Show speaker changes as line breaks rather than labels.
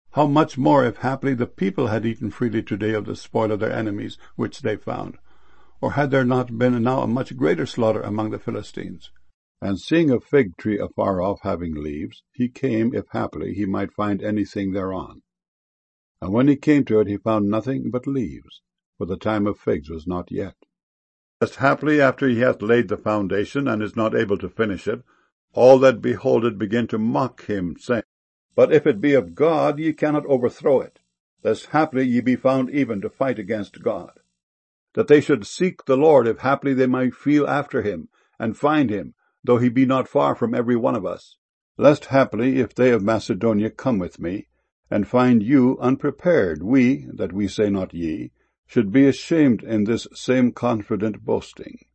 How much more if haply the people had eaten freely today of the spoil of their enemies which they found? Or had there not been now a much greater slaughter among the Philistines? And seeing a fig tree afar off having leaves, he came, if haply he might find anything thereon. And when he came to it, he found nothing but leaves, for the time of figs was not yet. Lest haply after he hath laid the foundation, and is not able to finish it, all that behold it begin to mock him, saying, But if it be of God, ye cannot overthrow it, lest haply ye be found even to fight against God. That they should seek the Lord, if haply they might feel after him, and find him, though he be not far from every one of us. Lest haply, if they of Macedonia come with me, and find you unprepared, we, that we say not ye, should be ashamed in this same confident boasting.